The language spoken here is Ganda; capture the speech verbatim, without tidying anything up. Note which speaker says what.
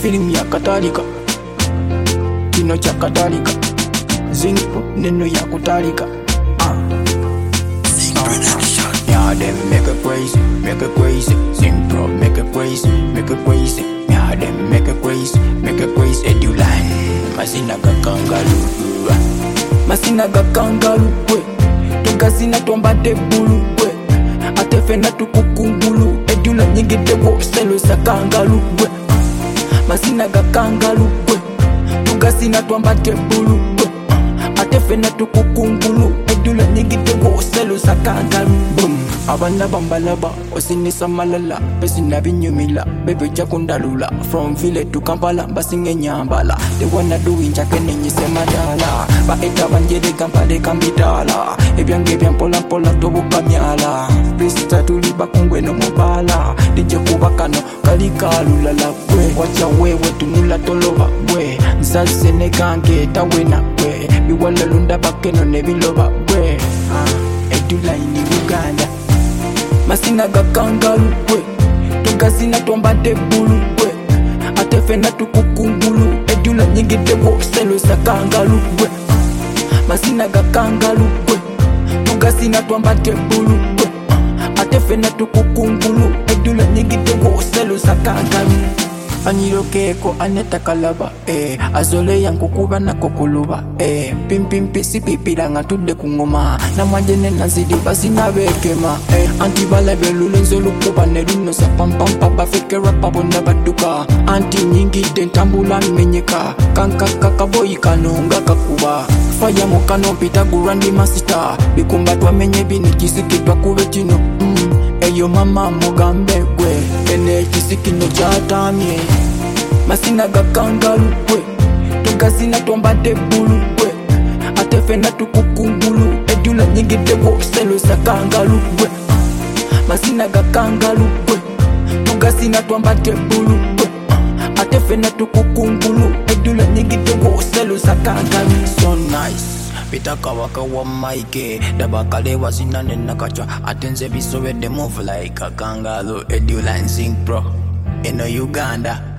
Speaker 1: Film ya katalika kino cha katalika Zinco neno ya kutalika uh. Yeah, them make it crazy, make it crazy. Zinco make it crazy, make it crazy. Yeah, them make it crazy, make it crazy. Eduline masina ga kangalu, masina ga kangalu we. Tukasina tomba de bulu we. Atefena tukukungulu. Edula nyingi dewo selo sa kangalu we. Masina ga kangalu we. Tukasina tomba de bulu we. Atefena tukukungulu. Edula nyingi dewo selo sa kangalu boom. Abana bambalaba, osini samalala, pesina binyumila, bebe chakundalula. From village to Kampala, basinge nyambala. They wanna do in chakene nyise madala. Ba eta banjede kampade kambitala. Ebyange byampola pola tobu kamyala. Pista tuliba kungwe no mobala. Dije kubakano kalikalula la kwe. Wacha wewe tunula toloba kwe. Nzase nekange tawena kwe. Biwala lunda bakeno nebiloba kwe. Eduline Uganda. Masina ga kangalu we. Tukasina tomba de bulu we. Atefena tukukungulu. Edula nyingi dewo selo sa kangalu we. Masina ga kangalu we. Tukasina tomba de bulu we. Atefena tukukungulu. Edula nyingi dewo selo sa kangalu. Anyiro keko aneta kalaba eh azole yangu kuba na kokuluba eh pim pim pisi pipira ngatude kungoma na majene nazidi basi na bekema eh anti bala belule nzolu kuba neruno sa pam pam papa feke rapa bonda baduka anti nyingi dentambula menyeka kanka kakaboy kanonga kakuba faya mokano pita gurandi masita bikumba twamenye bini kisikitwa kubetino mm. Eyo mama mugambe gwe ene kisikino chatamye masina ga kangalu we. Tukasina tomba de bulu we. Atefena tukukungulu. Edula nyingi dewo selo sa kangalu we. Masina ga kangalu we. Tukasina tomba de bulu we. Atefena tukukungulu. Edula nyingi dewo selo sa kangalu. So nice Pitaka waka wa maike Dabakale wa sinane nakachwa Atenze bisowe de move like a kangaroo Eduline Zinc bro In Uganda